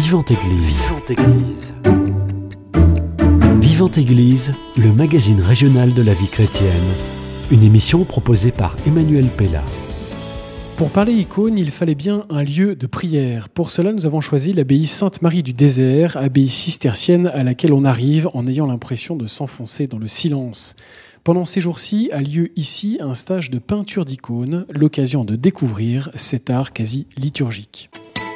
Vivante Église. Vivante Église. Vivante Église, le magazine régional de la vie chrétienne. Une émission proposée par Emmanuel Pella. Pour parler icône, il fallait bien un lieu de prière. Pour cela, nous avons choisi l'abbaye Sainte-Marie du Désert, abbaye cistercienne à laquelle on arrive en ayant l'impression de s'enfoncer dans le silence. Pendant ces jours-ci a lieu ici un stage de peinture d'icônes, l'occasion de découvrir cet art quasi liturgique.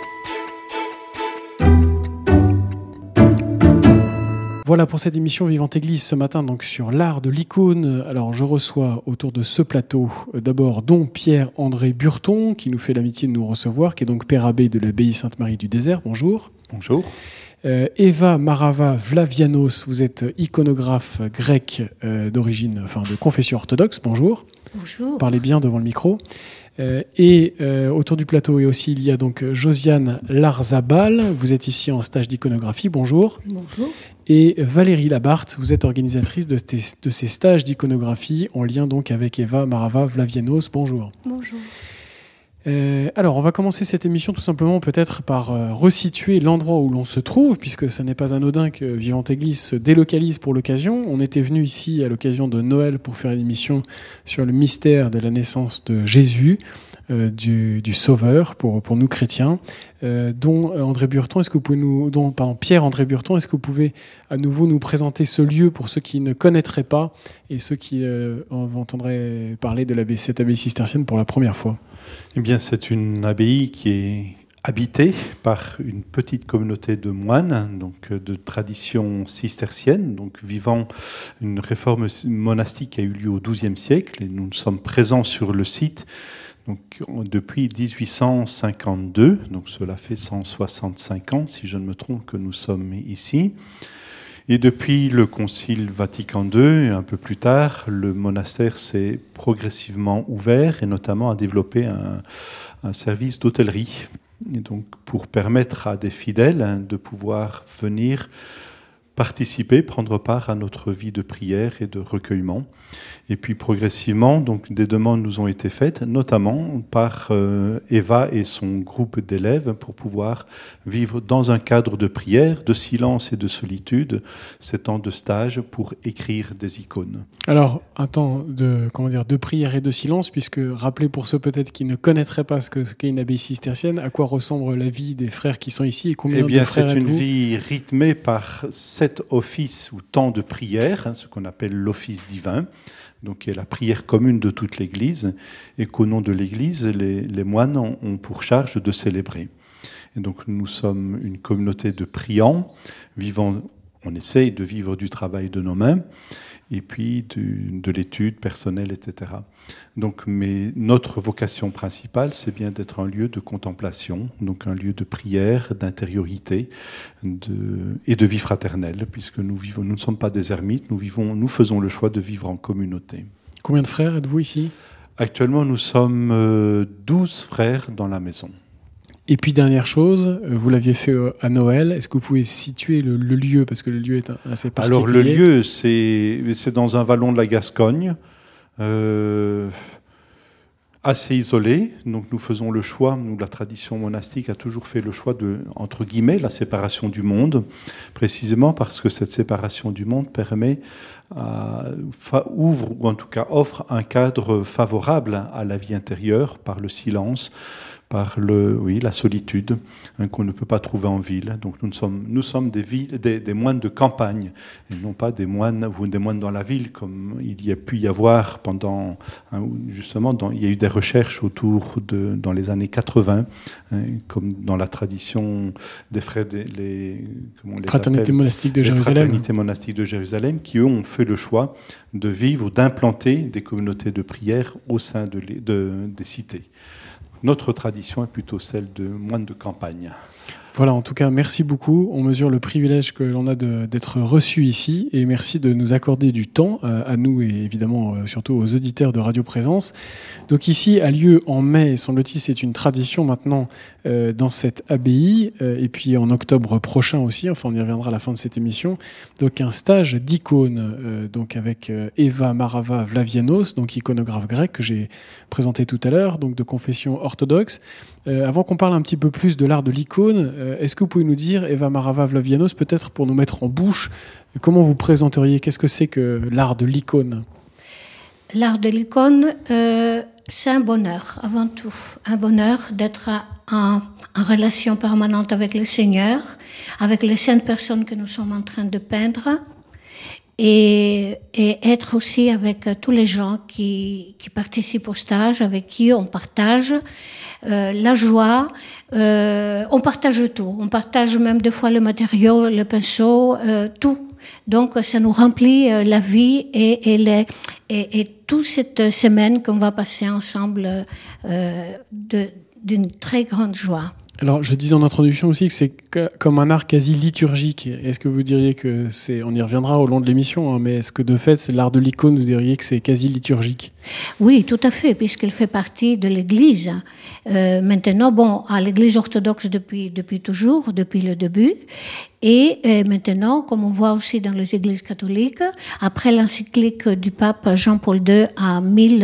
Voilà pour cette émission Vivante Église ce matin donc sur l'art de l'icône. Alors je reçois autour de ce plateau d'abord don Pierre-André Burton qui nous fait l'amitié de nous recevoir, qui est donc père abbé de l'abbaye Sainte-Marie du Désert. Bonjour. Bonjour. Eva Marava Vlavianos, vous êtes iconographe grec d'origine, de confession orthodoxe. Bonjour. Bonjour. Parlez bien devant le micro. Autour du plateau, et aussi il y a donc Josiane Larzabal, vous êtes ici en stage d'iconographie, bonjour. Bonjour. Et Valérie Labarthe, vous êtes organisatrice de ces stages d'iconographie en lien donc avec Eva Marava Vlavianos, bonjour. Bonjour. Alors, on va commencer cette émission tout simplement peut-être par resituer l'endroit où l'on se trouve, puisque ce n'est pas anodin que Vivante Église se délocalise pour l'occasion. On était venu ici à l'occasion de Noël pour faire une émission sur le mystère de la naissance de Jésus, du Sauveur pour nous chrétiens. Pierre-André Burton, est-ce que vous pouvez à nouveau nous présenter ce lieu pour ceux qui ne connaîtraient pas et ceux qui entendraient parler de cette abbaye cistercienne pour la première fois? Eh bien, c'est une abbaye qui est habitée par une petite communauté de moines, donc de tradition cistercienne, donc vivant une réforme monastique qui a eu lieu au XIIe siècle, et nous sommes présents sur le site donc, depuis 1852, donc cela fait 165 ans, si je ne me trompe, que nous sommes ici. Et depuis le Concile Vatican II, et un peu plus tard, le monastère s'est progressivement ouvert et notamment a développé un service d'hôtellerie. Et donc, pour permettre à des fidèles de pouvoir venir participer, prendre part à notre vie de prière et de recueillement. Et puis progressivement, donc, des demandes nous ont été faites, notamment par Eva et son groupe d'élèves, pour pouvoir vivre dans un cadre de prière, de silence et de solitude, ces temps de stage pour écrire des icônes. Alors, un temps de prière et de silence, puisque rappelez pour ceux peut-être qui ne connaîtraient pas ce qu'est une abbaye cistercienne, à quoi ressemble la vie des frères qui sont ici et combien de frères êtes-vous ? C'est une vie rythmée par 7 offices ou temps de prière, ce qu'on appelle l'office divin, donc qui est la prière commune de toute l'Église, et qu'au nom de l'Église, les moines ont pour charge de célébrer. Et donc nous sommes une communauté de priants, on essaye de vivre du travail de nos mains, et puis de l'étude personnelle, etc. Donc, mais notre vocation principale, c'est bien d'être un lieu de contemplation, donc un lieu de prière, d'intériorité et de vie fraternelle, puisque nous ne sommes pas des ermites, nous faisons le choix de vivre en communauté. Combien de frères êtes-vous ici ? Actuellement, nous sommes 12 frères dans la maison. Et puis, dernière chose, vous l'aviez fait à Noël. Est-ce que vous pouvez situer le lieu, parce que le lieu est assez particulier? Alors, le lieu, c'est dans un vallon de la Gascogne, assez isolé. Donc, nous faisons le choix, la tradition monastique a toujours fait le choix de, entre guillemets, la séparation du monde, précisément parce que cette séparation du monde permet, ouvre, ou en tout cas offre un cadre favorable à la vie intérieure par le silence, par la solitude, qu'on ne peut pas trouver en ville. Donc nous sommes des moines de campagne, et non pas des moines dans la ville, comme il y a pu y avoir pendant, justement, il y a eu des recherches dans les années 80, comme dans la tradition des frères, les fraternités monastiques de Jérusalem. Les fraternités monastiques de Jérusalem, qui eux ont fait le choix de vivre, d'implanter des communautés de prière au sein des cités. Notre tradition est plutôt celle de moines de campagne. Voilà, en tout cas, merci beaucoup. On mesure le privilège que l'on a d'être reçu ici, et merci de nous accorder du temps à nous et évidemment surtout aux auditeurs de Radio Présence. Donc ici a lieu en mai, semble-t-il, c'est une tradition maintenant dans cette abbaye, et puis en octobre prochain aussi, enfin on y reviendra à la fin de cette émission, donc un stage d'icônes donc avec Eva Marava Vlavianos, donc iconographe grec que j'ai présenté tout à l'heure, donc de confession orthodoxe. Avant qu'on parle un petit peu plus de l'art de l'icône, Est-ce que vous pouvez nous dire, Eva Marava-Vlavianos, peut-être pour nous mettre en bouche, comment vous présenteriez, qu'est-ce que c'est que l'art de l'icône ? L'art de l'icône, c'est un bonheur, avant tout. Un bonheur d'être en relation permanente avec le Seigneur, avec les saintes personnes que nous sommes en train de peindre, et être aussi avec tous les gens qui participent au stage, avec qui on partage la joie, on partage tout. On partage même des fois le matériau, le pinceau, tout. Donc ça nous remplit la vie et toute cette semaine qu'on va passer ensemble d'une très grande joie. Alors, je disais en introduction aussi que c'est comme un art quasi liturgique. Est-ce que vous diriez que c'est... On y reviendra au long de l'émission, hein, mais est-ce que de fait, c'est l'art de l'icône, vous diriez que c'est quasi liturgique ? Oui, tout à fait, puisqu'il fait partie de l'Église. Maintenant, bon, à l'Église orthodoxe depuis toujours, depuis le début. Et maintenant, comme on voit aussi dans les églises catholiques, après l'encyclique du pape Jean-Paul II en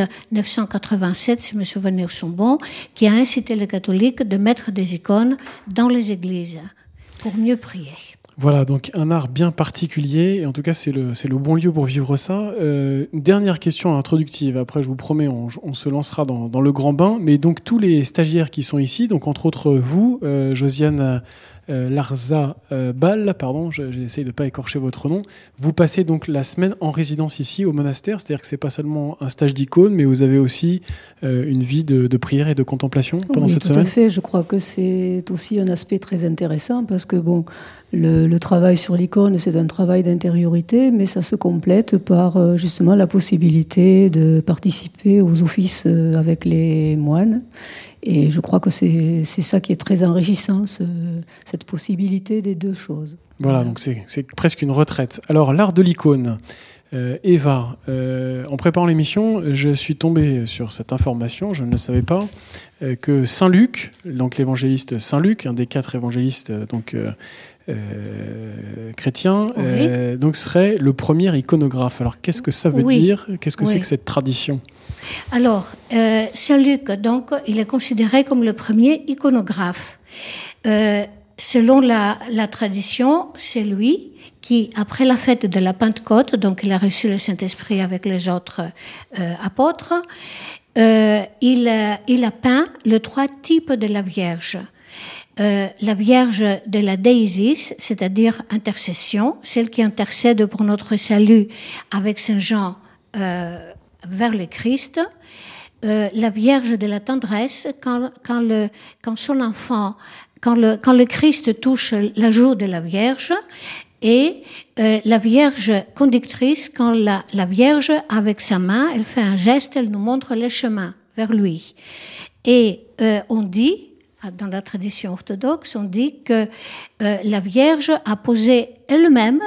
1987, si mes souvenirs sont bons, qui a incité les catholiques de mettre des icônes dans les églises pour mieux prier. Voilà, donc un art bien particulier, et en tout cas c'est le bon lieu pour vivre ça. Une dernière question introductive, après je vous promets on se lancera dans le grand bain, mais donc tous les stagiaires qui sont ici, donc entre autres vous, Josiane Larza Ball, pardon, j'essaye de ne pas écorcher votre nom, vous passez donc la semaine en résidence ici au monastère, c'est-à-dire que c'est pas seulement un stage d'icône, mais vous avez aussi une vie de prière et de contemplation pendant cette semaine. Tout à fait, je crois que c'est aussi un aspect très intéressant parce que bon, le travail sur l'icône, c'est un travail d'intériorité, mais ça se complète par justement la possibilité de participer aux offices avec les moines. Et je crois que c'est ça qui est très enrichissant, cette possibilité des deux choses. Voilà, donc c'est presque une retraite. Alors, l'art de l'icône. Eva, en préparant l'émission, je suis tombé sur cette information, je ne le savais pas, que Saint Luc, donc l'évangéliste Saint Luc, un des 4 évangélistes chrétiens, oui. Donc serait le premier iconographe. Alors qu'est-ce que ça veut dire ? Qu'est-ce que c'est que cette tradition ? Alors, Saint Luc, donc, il est considéré comme le premier iconographe. Selon la tradition, c'est lui qui, après la fête de la Pentecôte, donc il a reçu le Saint-Esprit avec les autres apôtres, il a peint les 3 types de la Vierge. La Vierge de la Déisis, c'est-à-dire intercession, celle qui intercède pour notre salut avec Saint Jean vers le Christ. La Vierge de la tendresse, quand son enfant, quand le Christ touche la joue de la Vierge, et la Vierge conductrice, quand la Vierge, avec sa main, elle fait un geste, elle nous montre le chemin vers lui. Et on dit, dans la tradition orthodoxe, on dit que la Vierge a posé elle-même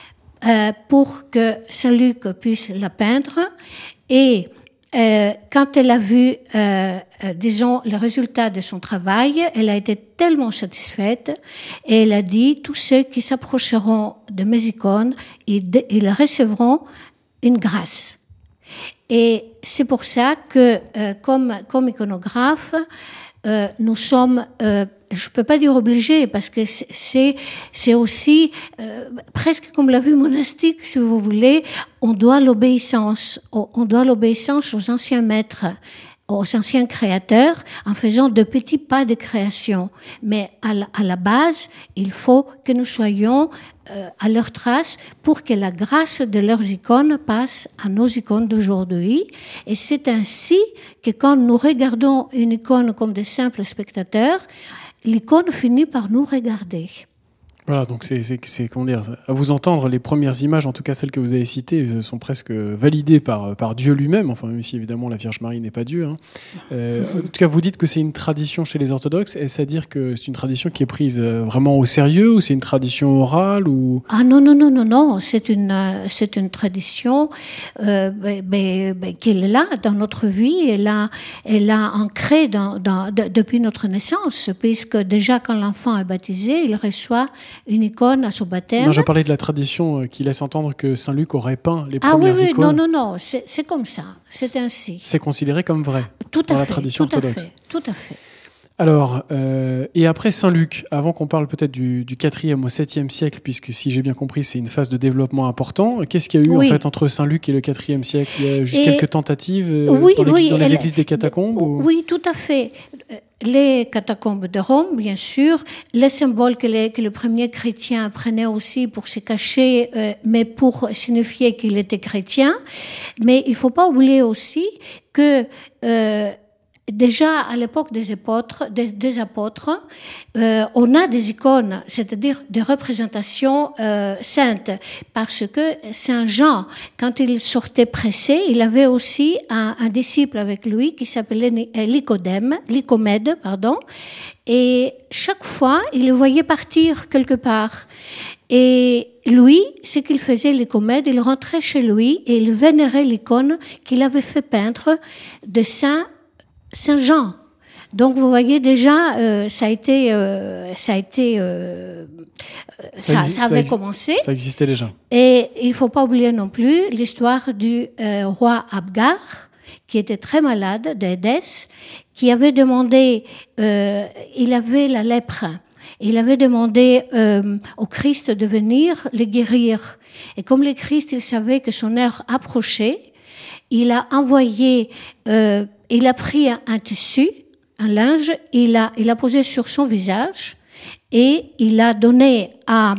pour que Saint Luc puisse la peindre, et quand elle a vu, disons, le résultat de son travail, elle a été tellement satisfaite et elle a dit, tous ceux qui s'approcheront de mes icônes, ils recevront une grâce. Et c'est pour ça que, comme iconographe, nous sommes, je peux pas dire obligés, parce que c'est aussi presque comme la vie monastique, si vous voulez. On doit l'obéissance aux anciens maîtres, aux anciens créateurs, en faisant de petits pas de création. Mais à la base, il faut que nous soyons à leur trace pour que la grâce de leurs icônes passe à nos icônes d'aujourd'hui. Et c'est ainsi que quand nous regardons une icône comme des simples spectateurs, l'icône finit par nous regarder. Voilà, donc c'est comment dire, à vous entendre, les premières images, en tout cas celles que vous avez citées, sont presque validées par Dieu lui-même, enfin même si évidemment la Vierge Marie n'est pas Dieu. Hein. En tout cas, vous dites que c'est une tradition chez les orthodoxes, est-ce à dire que c'est une tradition qui est prise vraiment au sérieux, ou c'est une tradition orale ou... Ah non, c'est une tradition qui est là dans notre vie, elle a ancré depuis notre naissance, puisque déjà quand l'enfant est baptisé, il reçoit une icône à son baptême. Non, je parlais de la tradition qui laisse entendre que Saint Luc aurait peint les premières icônes. Ah oui, non, c'est comme ça, c'est ainsi. C'est considéré comme vrai tout dans à la fait, tradition orthodoxe. Tout à fait. Alors, et après Saint-Luc, avant qu'on parle peut-être du 4e au 7e siècle, puisque si j'ai bien compris, c'est une phase de développement important, qu'est-ce qu'il y a eu en fait entre Saint-Luc et le 4e siècle? Il y a juste quelques tentatives dans les églises des catacombes Oui, tout à fait. Les catacombes de Rome, bien sûr, les symboles que le premier chrétien prenait aussi pour se cacher, mais pour signifier qu'il était chrétien. Mais il ne faut pas oublier aussi que déjà à l'époque des apôtres, on a des icônes, c'est-à-dire des représentations saintes, parce que Saint Jean, quand il sortait pressé, il avait aussi un disciple avec lui qui s'appelait Nicomède, et chaque fois il le voyait partir quelque part. Et lui, ce qu'il faisait, Nicomède, il rentrait chez lui et il vénérait l'icône qu'il avait fait peindre de Saint Jean. Donc vous voyez déjà, ça avait commencé. Ça existait déjà. Et il ne faut pas oublier non plus l'histoire du roi Abgar, qui était très malade d'Édesse, qui avait demandé, il avait la lèpre, il avait demandé au Christ de venir le guérir. Et comme le Christ, il savait que son heure approchait, il a envoyé, il a pris un tissu, un linge, il a posé sur son visage et il a donné à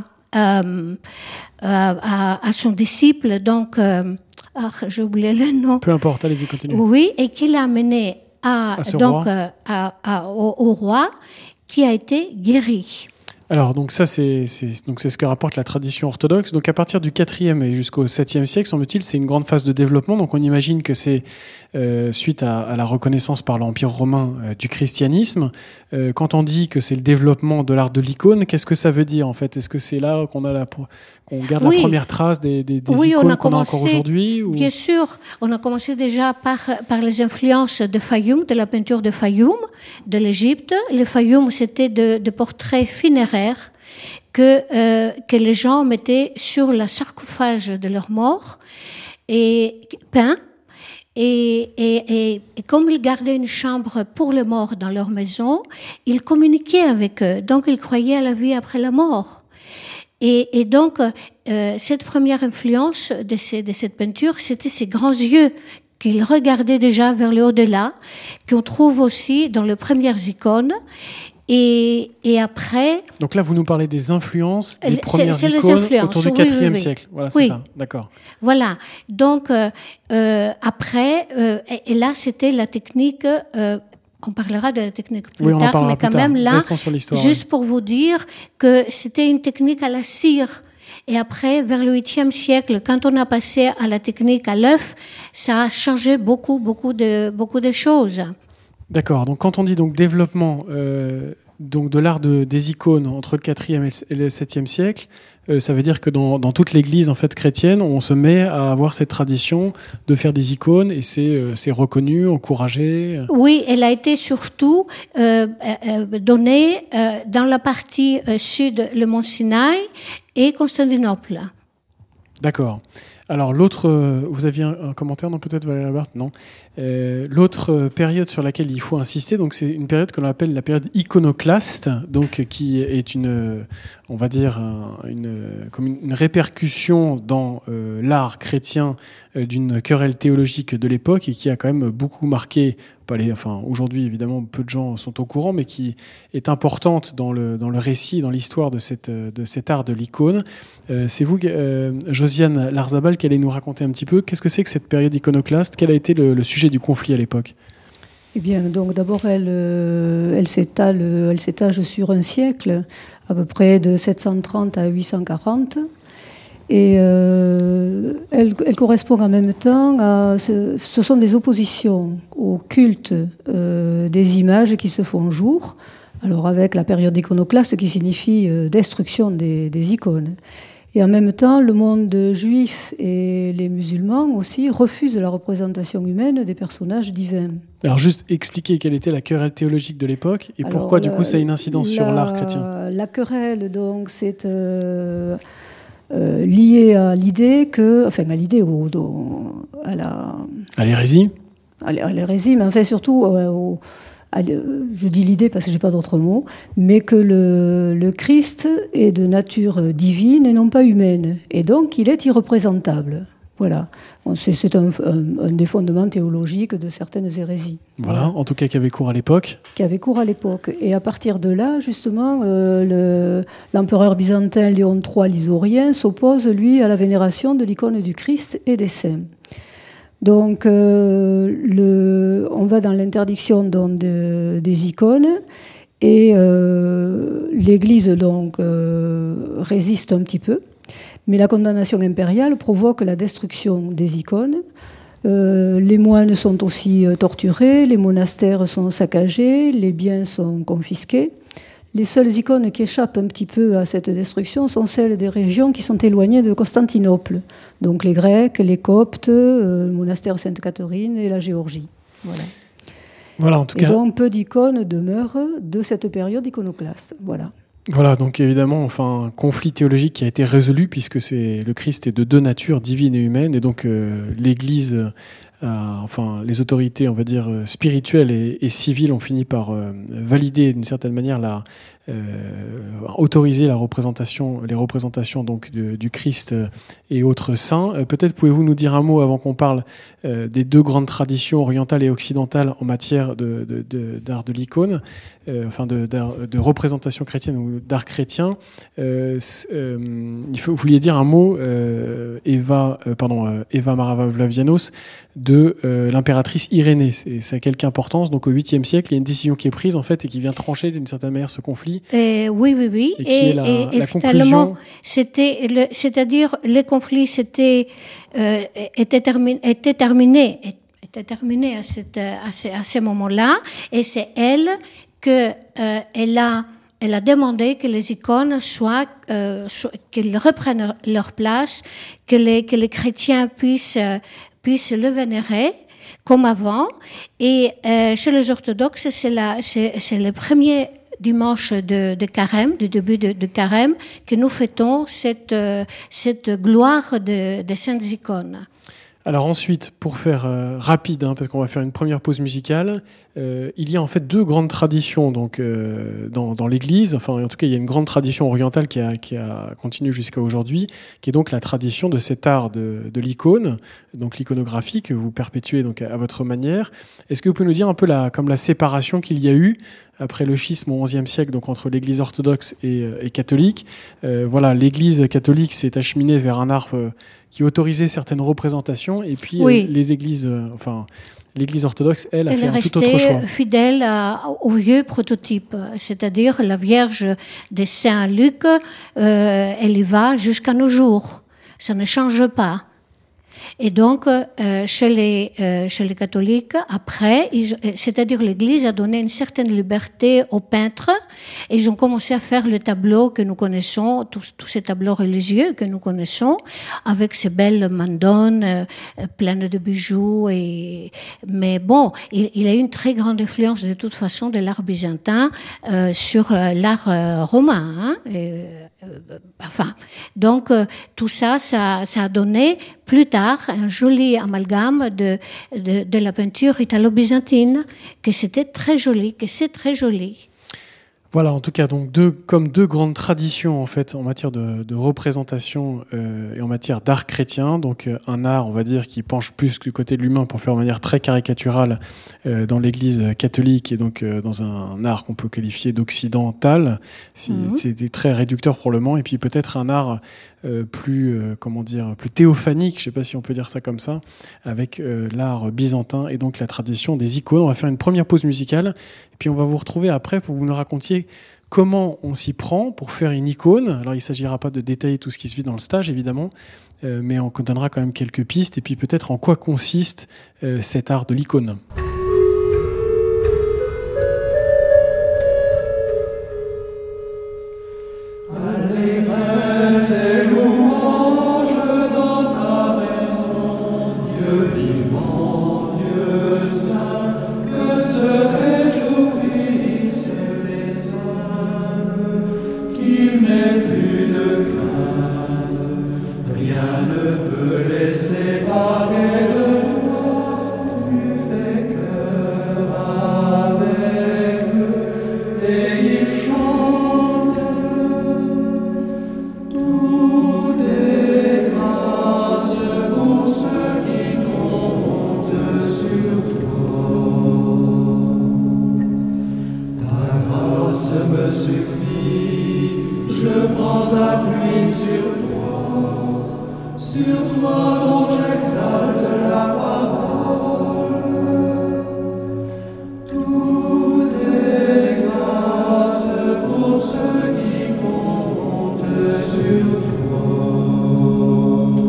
son disciple, donc, j'ai oublié le nom. Peu importe, allez-y, continuez. Oui, et qu'il a amené au roi qui a été guéri. Alors, donc ça, c'est ce que rapporte la tradition orthodoxe. Donc, à partir du 4e et jusqu'au 7e siècle, semble-t-il, c'est une grande phase de développement. Donc, on imagine que c'est suite à la reconnaissance par l'Empire romain du christianisme. Quand on dit que c'est le développement de l'art de l'icône, qu'est-ce que ça veut dire, en fait? Est-ce que c'est là qu'on garde la première trace des icônes qu'on a encore aujourd'hui Bien sûr, on a commencé déjà par les influences de Fayoum, de la peinture de Fayoum, de l'Égypte. Le Fayoum, c'était de portraits funéraires que les gens mettaient sur le sarcophage de leurs morts et peints. Et comme ils gardaient une chambre pour les morts dans leur maison, ils communiquaient avec eux. Donc, ils croyaient à la vie après la mort. Et donc, cette première influence de cette peinture, c'était ces grands yeux qu'ils regardaient déjà vers le au-delà, qu'on trouve aussi dans les premières icônes. Et après... Donc là, vous nous parlez des influences des premières icônes autour du 4e siècle. Voilà, c'est ça, d'accord. Voilà. Donc, après, et là, c'était la technique... on parlera de la technique plus tard, mais quand même là, juste pour vous dire que c'était une technique à la cire. Et après, vers le 8e siècle, quand on a passé à la technique à l'œuf, ça a changé beaucoup de choses. D'accord. Donc, quand on dit donc développement donc de l'art des icônes entre le 4e et le 7e siècle, ça veut dire que dans toute l'Église en fait chrétienne, on se met à avoir cette tradition de faire des icônes et c'est reconnu, encouragé. Oui, elle a été surtout donnée dans la partie sud, le mont Sinaï et Constantinople. D'accord. Alors l'autre, vous aviez un commentaire, non peut-être Valérie Labart, non. L'autre période sur laquelle il faut insister, donc c'est une période que l'on appelle la période iconoclaste, donc qui est on va dire comme une répercussion dans l'art chrétien d'une querelle théologique de l'époque et qui a quand même beaucoup marqué. Aujourd'hui, évidemment, peu de gens sont au courant, mais qui est importante dans le récit, dans l'histoire de cet art de l'icône. C'est vous, Josiane Larzabal, qui allez nous raconter un petit peu qu'est-ce que c'est que cette période iconoclaste, quel a été le sujet du conflit à l'époque? Eh bien, donc d'abord, elle s'étage sur un siècle, à peu près de 730 à 840. Et elle correspond en même temps ce sont des oppositions au culte des images qui se font jour, alors avec la période iconoclaste qui signifie destruction des icônes. Et en même temps, le monde juif et les musulmans aussi refusent la représentation humaine des personnages divins. Alors juste expliquer quelle était la querelle théologique de l'époque et pourquoi du coup ça a une incidence sur l'art chrétien. La querelle, donc, c'est... lié à l'idée à l'hérésie. À l'hérésie, mais enfin surtout je dis l'idée parce que j'ai pas d'autre mot, mais que le Christ est de nature divine et non pas humaine, et donc il est irreprésentable. Voilà, c'est un des fondements théologiques de certaines hérésies. Voilà, en tout cas qui avait cours à l'époque. Qui avait cours à l'époque. Et à partir de là, justement, l'empereur byzantin Léon III Lysorien s'oppose, lui, à la vénération de l'icône du Christ et des saints. Donc, on va dans l'interdiction donc, des icônes, et l'Église donc résiste un petit peu. Mais la condamnation impériale provoque la destruction des icônes. Les moines sont aussi torturés, les monastères sont saccagés, les biens sont confisqués. Les seules icônes qui échappent un petit peu à cette destruction sont celles des régions qui sont éloignées de Constantinople. Donc les Grecs, les Coptes, le monastère Sainte-Catherine et la Géorgie. Voilà. Voilà, en tout cas. Et donc peu d'icônes demeurent de cette période iconoclaste. Voilà. Voilà, donc évidemment, enfin, un conflit théologique qui a été résolu puisque le Christ est de deux natures, divine et humaine, et donc l'Église, enfin, les autorités, on va dire, spirituelles et civiles ont fini par valider d'une certaine manière autoriser les représentations donc du Christ et autres saints. Peut-être pouvez-vous nous dire un mot avant qu'on parle des deux grandes traditions orientales et occidentales en matière d'art de l'icône, enfin de représentation chrétienne ou d'art chrétien. Vous vouliez dire un mot, Eva Maravlavianos, de l'impératrice Irénée. Ça a quelque importance. Donc au 8e siècle, il y a une décision qui est prise en fait et qui vient trancher d'une certaine manière ce conflit. Oui. Et la finalement, conclusion. c'est-à-dire le conflit était terminé à ce moment-là, et c'est elle elle a demandé que les icônes qu'ils reprennent leur place, que les chrétiens puissent le vénérer comme avant. Et chez les orthodoxes, c'est le premier dimanche de Carême, du début de Carême, que nous fêtons cette gloire des saintes icônes. Alors ensuite, pour faire rapide, parce qu'on va faire une première pause musicale, il y a en fait deux grandes traditions donc, dans l'Église. Enfin, en tout cas, il y a une grande tradition orientale qui a continué jusqu'à aujourd'hui, qui est donc la tradition de cet art de l'icône, donc l'iconographie que vous perpétuez donc à votre manière. Est-ce que vous pouvez nous dire un peu comme la séparation qu'il y a eu après le schisme au XIe siècle, donc entre l'Église orthodoxe et catholique. Voilà, l'Église catholique s'est acheminée vers un art qui autorisait certaines représentations, et puis les églises, l'Église orthodoxe, elle a fait un tout autre choix. Elle est restée fidèle au vieux prototype, c'est-à-dire la Vierge de Saint-Luc, elle y va jusqu'à nos jours. Ça ne change pas. Et donc, chez les catholiques, après, c'est-à-dire l'Église a donné une certaine liberté aux peintres, et ils ont commencé à faire le tableau que nous connaissons, tous ces tableaux religieux que nous connaissons, avec ces belles mandones pleines de bijoux. Mais bon, il a eu une très grande influence de toute façon de l'art byzantin sur l'art romain. Donc tout ça a donné plus tard un joli amalgame de la peinture italo-byzantine, que c'est très joli. Voilà, en tout cas, donc comme deux grandes traditions en fait en matière de représentation et en matière d'art chrétien. Donc un art, on va dire, qui penche plus du côté de l'humain pour faire de manière très caricaturale dans l'Église catholique, et donc dans un art qu'on peut qualifier d'occidental. C'est très réducteur probablement. Et puis peut-être un art plus théophanique, je ne sais pas si on peut dire ça comme ça, avec l'art byzantin et donc la tradition des icônes. On va faire une première pause musicale, et puis on va vous retrouver après pour que vous nous racontiez comment on s'y prend pour faire une icône. Alors il ne s'agira pas de détailler tout ce qui se vit dans le stage, évidemment, mais on donnera quand même quelques pistes, et puis peut-être en quoi consiste cet art de l'icône. Séparer de toi, tu fais cœur avec grâce me suffit, je prends appui sur toi dont j'exalte la parole. Tout est grâce pour ceux qui comptent sur toi.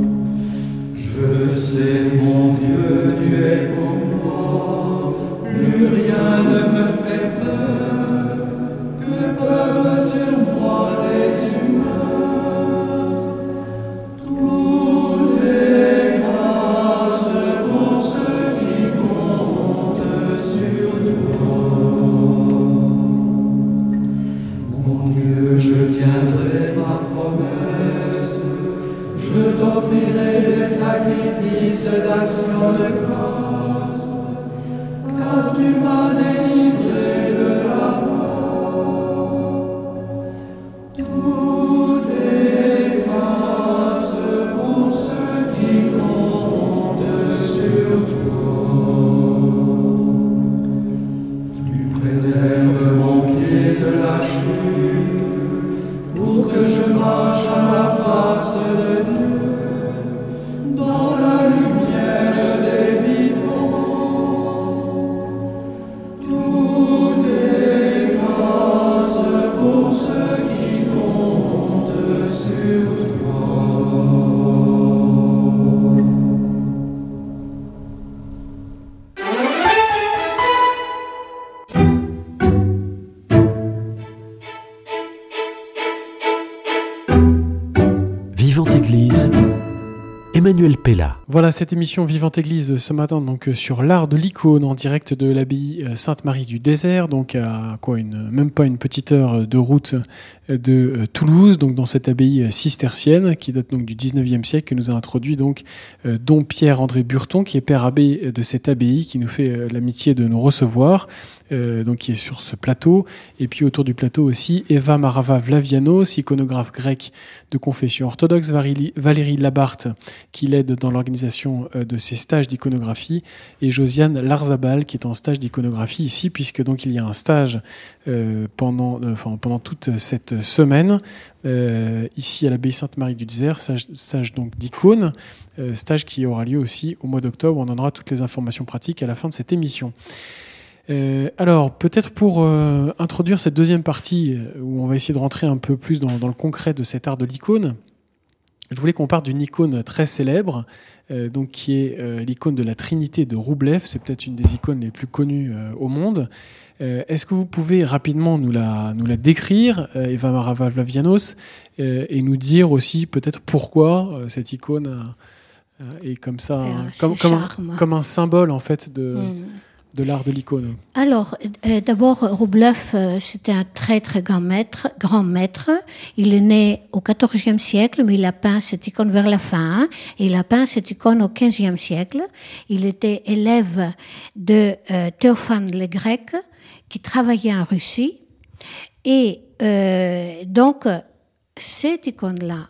Je sais, mon Dieu, tu es pour moi, plus rien ne me fait peur, que peuvent sur moi les humains. Tout est grâce pour ceux qui comptent sur toi. Mon Dieu, je tiendrai ma promesse, je t'offrirai des sacrifices d'action de grâce, car tu m'as délivré de la mort. Tout est grâce pour ceux qui comptent sur toi. Tu préserves mon pied de la chute, pour que je marche à la face de Dieu, dans la lumière des vivants. Tout est grâce pour ceux qui comptent sur toi. Vivante Église, Emmanuel Pella. Voilà cette émission Vivante Église ce matin donc sur l'art de l'icône en direct de l'abbaye Sainte-Marie du Désert, donc à même pas une petite heure de route de Toulouse, donc dans cette abbaye cistercienne qui date donc du 19e siècle, que nous a introduit donc Don Pierre-André Burton, qui est père abbé de cette abbaye, qui nous fait l'amitié de nous recevoir, donc qui est sur ce plateau. Et puis autour du plateau aussi Eva Marava Vlavianos, iconographe grec de confession orthodoxe, Valérie Labarthe, qui l'aide dans l'organisation de ses stages d'iconographie, et Josiane Larzabal, qui est en stage d'iconographie ici, puisque donc il y a un stage pendant toute cette semaine ici à l'abbaye Sainte-Marie du Désert, stage donc d'icône, stage qui aura lieu aussi au mois d'octobre. On en aura toutes les informations pratiques à la fin de cette émission. Alors, peut-être pour introduire cette deuxième partie, où on va essayer de rentrer un peu plus dans le concret de cet art de l'icône, je voulais qu'on parte d'une icône très célèbre, donc qui est l'icône de la Trinité de Roublev. C'est peut-être une des icônes les plus connues au monde. Est-ce que vous pouvez rapidement nous la décrire, Eva Marava Vlavianos, et nous dire aussi peut-être pourquoi cette icône est comme ça, comme un symbole en fait de l'art de l'icône? Alors, d'abord, Roublev, c'était un très très grand maître. Il est né au XIVe siècle, mais il a peint cette icône vers la fin. Et il a peint cette icône au XVe siècle. Il était élève de Théophane le Grec, qui travaillait en Russie. Et donc, cette icône-là,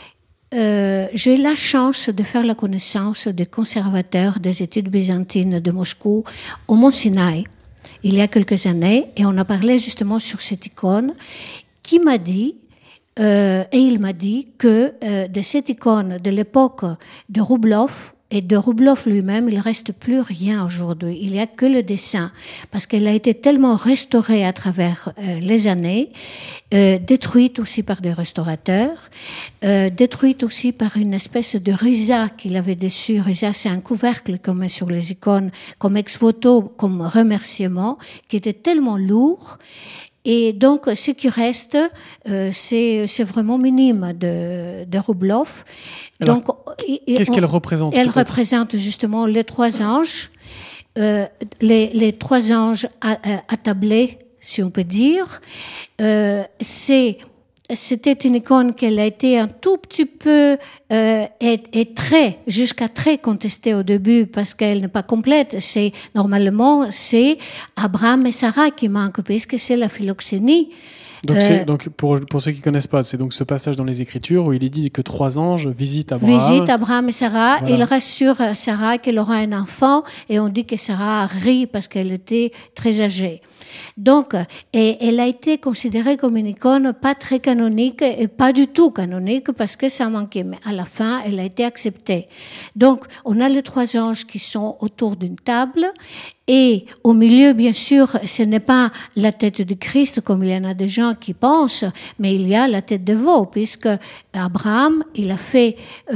j'ai eu la chance de faire la connaissance des conservateurs des études byzantines de Moscou au Mont Sinaï il y a quelques années, et on a parlé justement sur cette icône, qui m'a dit, et il m'a dit que de cette icône de l'époque de Roublev, et de Roublev lui-même, il ne reste plus rien aujourd'hui. Il n'y a que le dessin, parce qu'elle a été tellement restaurée à travers les années, détruite aussi par des restaurateurs, détruite aussi par une espèce de risa qu'il avait dessus. Risa, c'est un couvercle qu'on met sur les icônes, comme ex-voto, comme remerciement, qui était tellement lourd. Et donc, ce qui reste, c'est vraiment minime de Roublev. Alors, donc, qu'est-ce qu'elle représente? Elle représente justement les trois anges, les trois anges attablés, si on peut dire. C'était une icône qui a été un tout petit peu jusqu'à très contestée au début parce qu'elle n'est pas complète. Normalement, c'est Abraham et Sarah qui manquent, puisque c'est la philoxénie. Donc pour ceux qui connaissent pas, c'est donc ce passage dans les Écritures où il est dit que 3 anges visitent Abraham et Sarah, voilà. et il rassure Sarah qu'elle aura un enfant, et on dit que Sarah rit parce qu'elle était très âgée. Donc, et elle a été considérée comme une icône pas très canonique et pas du tout canonique parce que ça manquait. Mais à la fin, elle a été acceptée. Donc, on a les 3 anges qui sont autour d'une table. Et au milieu, bien sûr, ce n'est pas la tête de Christ comme il y en a des gens qui pensent, mais il y a la tête de veau, puisque Abraham, il a fait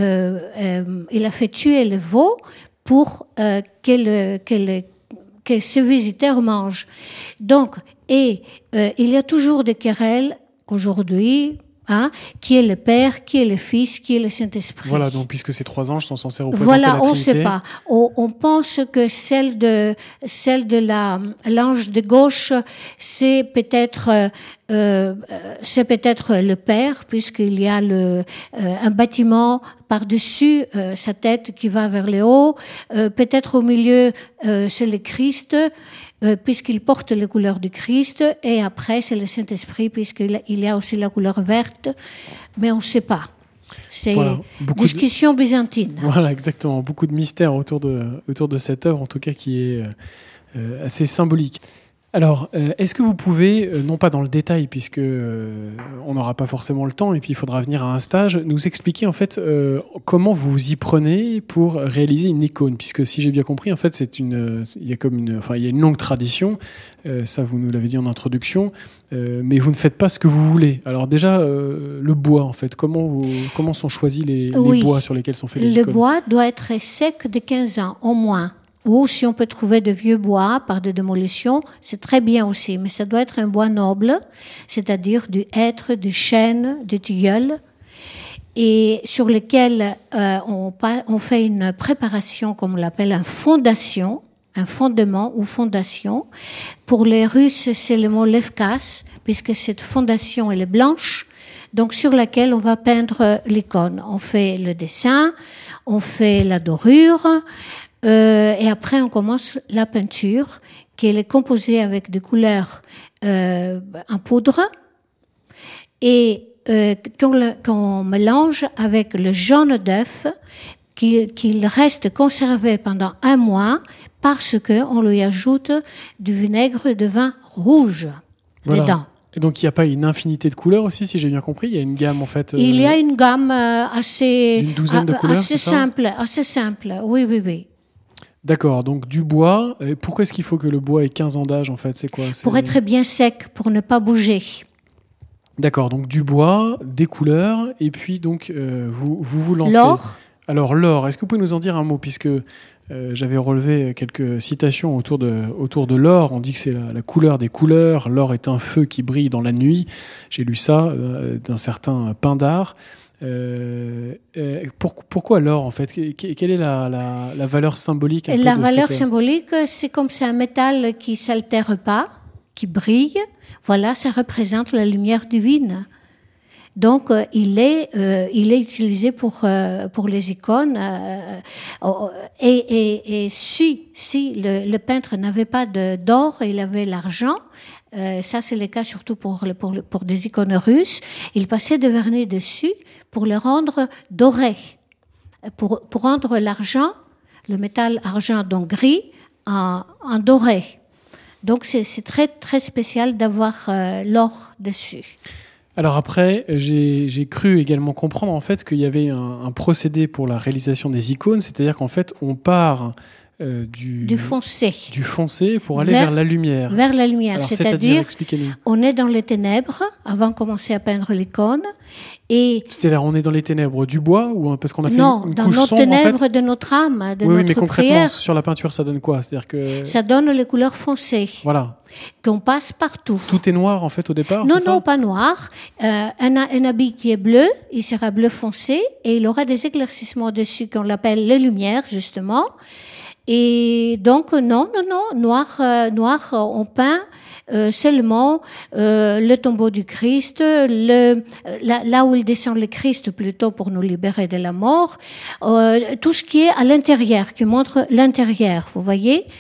tuer le veau pour que ses visiteurs mangent. Donc, il y a toujours des querelles aujourd'hui. Qui est le Père, qui est le Fils, qui est le Saint-Esprit. Voilà, donc puisque ces 3 anges sont censés représenter la Trinité. On ne sait pas. On pense que celle de l'ange de gauche, c'est peut-être le Père, puisqu'il y a un bâtiment par-dessus sa tête qui va vers le haut. Peut-être au milieu, c'est le Christ, puisqu'il porte les couleurs du Christ, et après c'est le Saint-Esprit, puisqu'il y a aussi la couleur verte, mais on ne sait pas. C'est discussion byzantine. Voilà, exactement. Beaucoup de mystères autour de cette œuvre, en tout cas, qui est assez symbolique. Alors, est-ce que vous pouvez, non pas dans le détail, puisque on n'aura pas forcément le temps, et puis il faudra venir à un stage, nous expliquer en fait comment vous y prenez pour réaliser une icône, puisque si j'ai bien compris, en fait, il y a une longue tradition. Ça, vous nous l'avez dit en introduction, mais vous ne faites pas ce que vous voulez. Alors déjà, le bois, en fait, comment sont choisis les bois sur lesquels sont faits les icônes ? Le bois doit être sec de 15 ans, au moins. Ou si on peut trouver de vieux bois par des démolitions, c'est très bien aussi. Mais ça doit être un bois noble, c'est-à-dire du hêtre, du chêne, du tilleul, et sur lequel on fait une préparation, comme on l'appelle, un fondement ou fondation. Pour les Russes, c'est le mot levkas, puisque cette fondation, elle est blanche, donc sur laquelle on va peindre l'icône. On fait le dessin, on fait la dorure, et après on commence la peinture, qui est composée avec des couleurs en poudre, et qu'on mélange avec le jaune d'œuf, qu'il reste conservé pendant 1 mois, parce qu'on lui ajoute du vinaigre et de vin rouge dedans. Et donc, il n'y a pas une infinité de couleurs aussi, si j'ai bien compris. Il y a une gamme, en fait. Il y a une gamme d'une douzaine de couleurs, assez simple. Oui. D'accord, donc du bois. Et pourquoi est-ce qu'il faut que le bois ait 15 ans d'âge, en fait ? C'est quoi ? Pour être bien sec, pour ne pas bouger. D'accord, donc du bois, des couleurs, et puis donc vous lancez. L'or. Alors l'or, est-ce que vous pouvez nous en dire un mot, puisque j'avais relevé quelques citations autour de l'or. On dit que c'est la couleur des couleurs. L'or est un feu qui brille dans la nuit. J'ai lu ça d'un certain Pindare. Pourquoi l'or, en fait ? Quelle est la valeur symbolique La valeur symbolique, c'est comme c'est un métal qui ne s'altère pas, qui brille. Voilà, ça représente la lumière divine. Donc, il est utilisé pour les icônes. Et si le peintre n'avait pas d'or, il avait l'argent. Ça, c'est le cas surtout pour des icônes russes. Il passait de vernis dessus pour le rendre doré, pour rendre l'argent, le métal argent donc gris, en doré. Donc, c'est très, très spécial d'avoir l'or dessus. Alors après, j'ai cru également comprendre en fait qu'il y avait un procédé pour la réalisation des icônes, c'est-à-dire qu'en fait, on part du foncé pour aller vers la lumière. Vers la lumière, alors, c'est-à-dire expliquez-nous. On est dans les ténèbres avant de commencer à peindre l'icône. C'est-à-dire, on est dans les ténèbres du bois ou parce qu'on a fait une dans couche nos sombre, ténèbres en fait de notre âme, de oui, notre mais concrètement, prière. sur la peinture, ça donne quoi ? C'est-à-dire que ça donne les couleurs foncées. Voilà. Qu'on passe partout. Tout est noir en fait au départ ? Non, pas noir. Un habit qui est bleu, il sera bleu foncé et il aura des éclaircissements dessus qu'on appelle les lumières justement. Et donc non, noir, on peint seulement le tombeau du Christ, là où il descend le Christ plutôt pour nous libérer de la mort, tout ce qui est à l'intérieur, qui montre l'intérieur, vous voyez.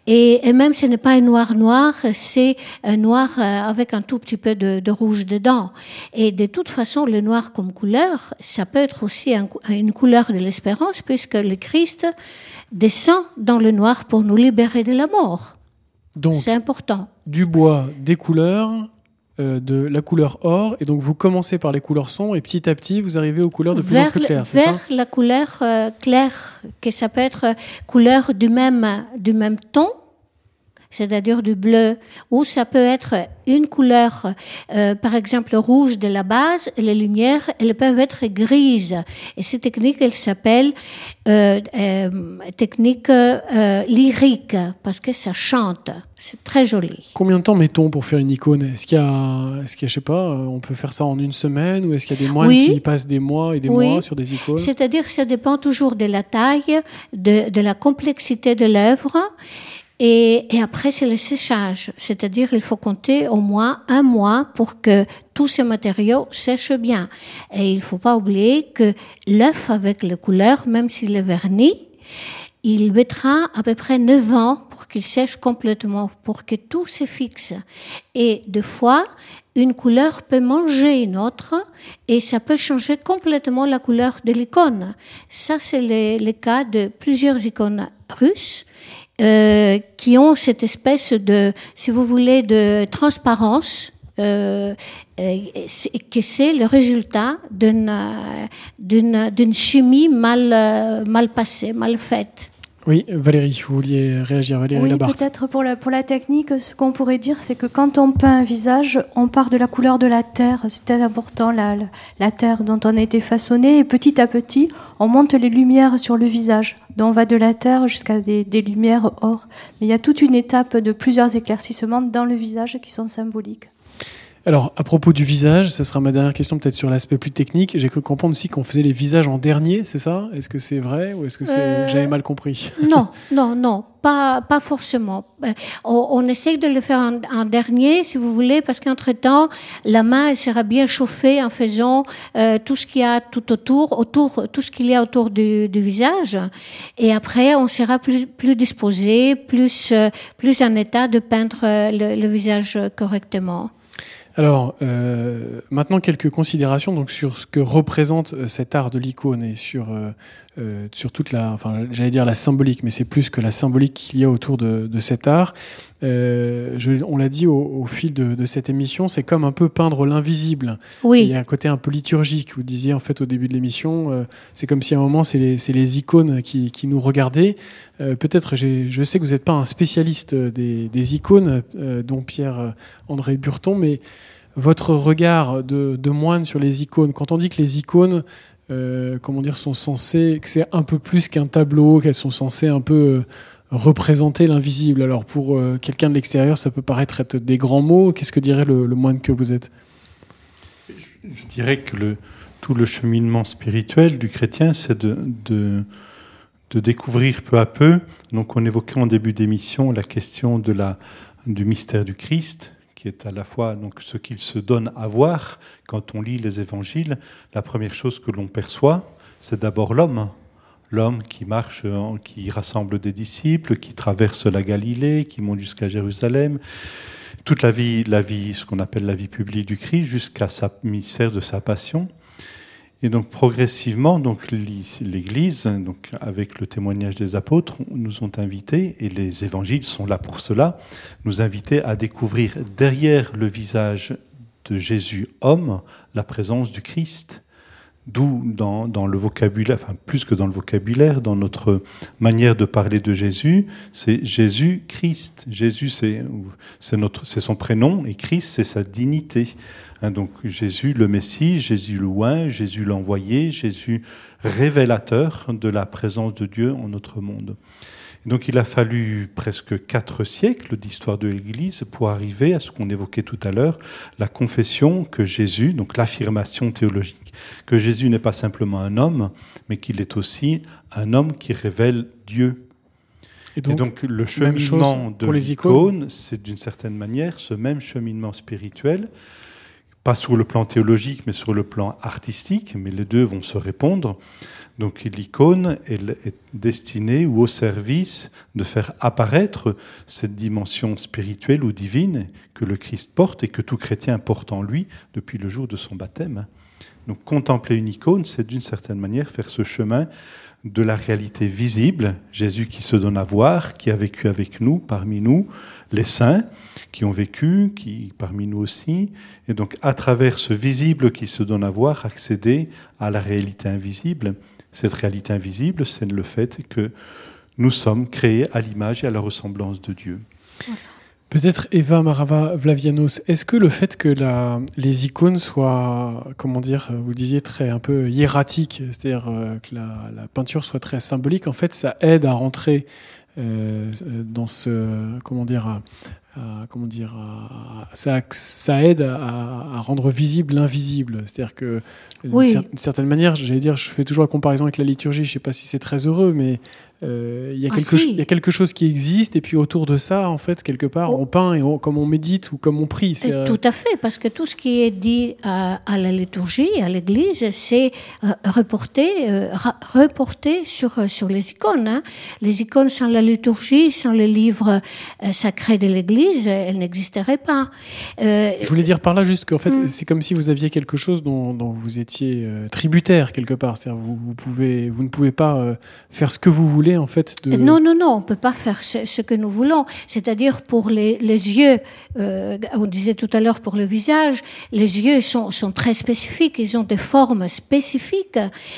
Et même ce n'est pas un noir noir, c'est un noir avec un tout petit peu de rouge dedans. Et de toute façon, le noir comme couleur, ça peut être aussi une couleur de l'espérance, puisque le Christ descend dans le noir pour nous libérer de la mort. Donc, c'est important. Du bois, des couleurs, de la couleur or, et donc vous commencez par les couleurs sombres, et petit à petit, vous arrivez aux couleurs de plus en plus claires, c'est ça ? Vers la couleur claire, que ça peut être couleur du même ton, c'est-à-dire du bleu, ou ça peut être une couleur, par exemple rouge de la base, et les lumières, elles peuvent être grises. Et cette technique, elle s'appelle technique lyrique, parce que ça chante. C'est très joli. Combien de temps mettons pour faire une icône ? Est-ce qu'il y a, je sais pas, on peut faire ça en une semaine, ou est-ce qu'il y a des moines qui passent des mois et des mois sur des icônes ? C'est-à-dire que ça dépend toujours de la taille, de la complexité de l'œuvre. Et après, c'est le séchage. C'est-à-dire qu'il faut compter au moins 1 mois pour que tous ces matériaux sèchent bien. Et il ne faut pas oublier que l'œuf avec les couleurs, même s'il est verni, il mettra à peu près 9 ans pour qu'il sèche complètement, pour que tout se fixe. Et des fois, une couleur peut manger une autre et ça peut changer complètement la couleur de l'icône. Ça, c'est le cas de plusieurs icônes russes. Qui ont cette espèce de, si vous voulez, de transparence, que c'est le résultat d'une chimie mal passée, mal faite. Oui, Valérie, vous vouliez réagir, Valérie Labarthe. Oui, peut-être pour la technique, ce qu'on pourrait dire, c'est que quand on peint un visage, on part de la couleur de la terre. C'est très important, la terre dont on a été façonné. Et petit à petit, on monte les lumières sur le visage. Donc on va de la terre jusqu'à des lumières or. Mais il y a toute une étape de plusieurs éclaircissements dans le visage qui sont symboliques. Alors, à propos du visage, ce sera ma dernière question peut-être sur l'aspect plus technique. J'ai cru comprendre aussi qu'on faisait les visages en dernier, c'est ça ? Est-ce que c'est vrai ou est-ce que j'avais mal compris ? Non, pas forcément. On essaye de le faire en dernier, si vous voulez, parce qu'entre-temps, la main elle sera bien chauffée en faisant tout ce qu'il y a tout autour, tout ce qu'il y a autour du visage. Et après, on sera plus disposé, plus en état de peindre le visage correctement. Alors, maintenant, quelques considérations donc, sur ce que représente cet art de l'icône et sur toute la symbolique, mais c'est plus que la symbolique qu'il y a autour de cet art. On l'a dit au fil de cette émission, c'est comme un peu peindre l'invisible. Oui. Il y a un côté un peu liturgique. Vous disiez en fait au début de l'émission, c'est comme si à un moment, c'est les icônes qui nous regardaient. Peut-être, je sais que vous n'êtes pas un spécialiste des icônes, dont Pierre-André Burton, mais votre regard de moine sur les icônes, quand on dit que les icônes, sont censées, que c'est un peu plus qu'un tableau, qu'elles sont censées un peu représenter l'invisible. Alors pour quelqu'un de l'extérieur, ça peut paraître être des grands mots. Qu'est-ce que dirait le moine que vous êtes ? Je dirais que tout le cheminement spirituel du chrétien, c'est de découvrir peu à peu. Donc on évoquait en début d'émission la question du mystère du Christ, qui est à la fois donc, ce qu'il se donne à voir. Quand on lit les évangiles, la première chose que l'on perçoit, c'est d'abord l'homme. L'homme qui marche, qui rassemble des disciples, qui traverse la Galilée, qui monte jusqu'à Jérusalem. Toute la vie, ce qu'on appelle la vie publique du Christ, jusqu'à sa mystère de sa passion. Et donc progressivement, donc l'Église, donc avec le témoignage des apôtres, nous ont invités, et les évangiles sont là pour cela, nous inviter à découvrir derrière le visage de Jésus homme la présence du Christ. D'où dans le vocabulaire, enfin plus que dans le vocabulaire, dans notre manière de parler de Jésus, c'est Jésus-Christ. Jésus, c'est son prénom, et Christ, c'est sa dignité. Donc Jésus le Messie, Jésus le oint, Jésus l'envoyé, Jésus révélateur de la présence de Dieu en notre monde. Et donc il a fallu presque 4 siècles d'histoire de l'Église pour arriver à ce qu'on évoquait tout à l'heure, la confession que Jésus, donc l'affirmation théologique, que Jésus n'est pas simplement un homme, mais qu'il est aussi un homme qui révèle Dieu. Et donc le cheminement de l'icône, c'est d'une certaine manière ce même cheminement spirituel, pas sur le plan théologique, mais sur le plan artistique, mais les deux vont se répondre, Donc l'icône elle est destinée ou au service de faire apparaître cette dimension spirituelle ou divine que le Christ porte et que tout chrétien porte en lui depuis le jour de son baptême. Donc contempler une icône, c'est d'une certaine manière faire ce chemin de la réalité visible, Jésus qui se donne à voir, qui a vécu avec nous, parmi nous, les saints qui ont vécu, qui parmi nous aussi, et donc à travers ce visible qui se donne à voir, accéder à la réalité invisible. Cette réalité invisible, c'est le fait que nous sommes créés à l'image et à la ressemblance de Dieu. Voilà. Peut-être Eva Marava-Vlavianos, est-ce que le fait que les icônes soient, comment dire, vous disiez très un peu hiératiques, c'est-à-dire que la peinture soit très symbolique, en fait, ça aide à rentrer dans ce, ça aide à rendre visible l'invisible. C'est-à-dire que, Oui. d'une certaine manière, j'allais dire, je fais toujours la comparaison avec la liturgie, je ne sais pas si c'est très heureux, mais il y a quelque chose qui existe, et puis autour de ça, en fait, quelque part, on peint, et comme on médite ou comme on prie. Tout à fait, parce que tout ce qui est dit à la liturgie, à l'Église, c'est reporté sur les icônes. Hein. Les icônes sans la liturgie, sans le livre sacré de l'Église, elles n'existeraient pas. Je voulais dire par là juste qu'en fait, c'est comme si vous aviez quelque chose dont vous étiez tributaire quelque part. C'est-à-dire vous ne pouvez pas faire ce que vous voulez en fait. Non, on peut pas faire ce que nous voulons. C'est-à-dire pour les yeux, on disait tout à l'heure pour le visage, les yeux sont très spécifiques. Ils ont des formes spécifiques.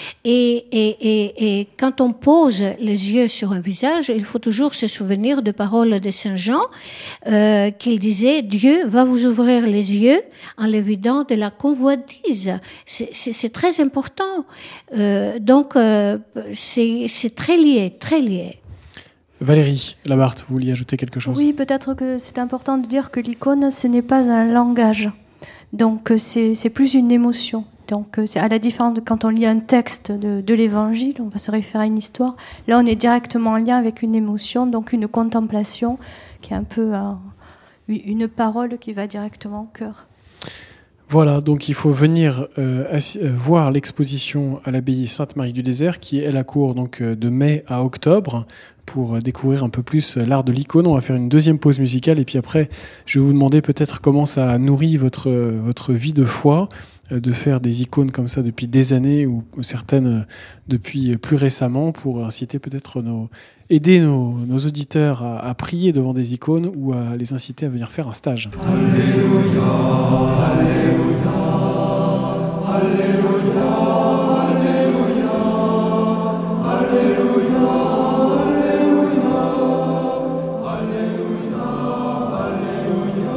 Et quand on pose les yeux sur un visage, il faut toujours se souvenir de paroles de Saint Jean qu'il disait: Dieu va vous ouvrir les yeux en les vidant de la convoitise. C'est très important. Donc c'est très lié. Valérie Labarthe, vous vouliez ajouter quelque chose ? Oui, peut-être que c'est important de dire que l'icône, ce n'est pas un langage. Donc c'est plus une émotion. Donc c'est à la différence de quand on lit un texte de l'Évangile, on va se référer à une histoire. Là, on est directement en lien avec une émotion, donc une contemplation qui est un peu une parole qui va directement au cœur. Voilà, donc il faut venir voir l'exposition à l'abbaye Sainte-Marie du Désert qui est à la cour donc, de mai à octobre pour découvrir un peu plus l'art de l'icône. On va faire une deuxième pause musicale et puis après je vais vous demander peut-être comment ça a nourri votre vie de foi de faire des icônes comme ça depuis des années ou certaines depuis plus récemment pour inciter peut-être aider nos auditeurs à prier devant des icônes ou à les inciter à venir faire un stage. Alléluia, Alléluia, Alléluia, Alléluia, Alléluia, Alléluia, Alléluia.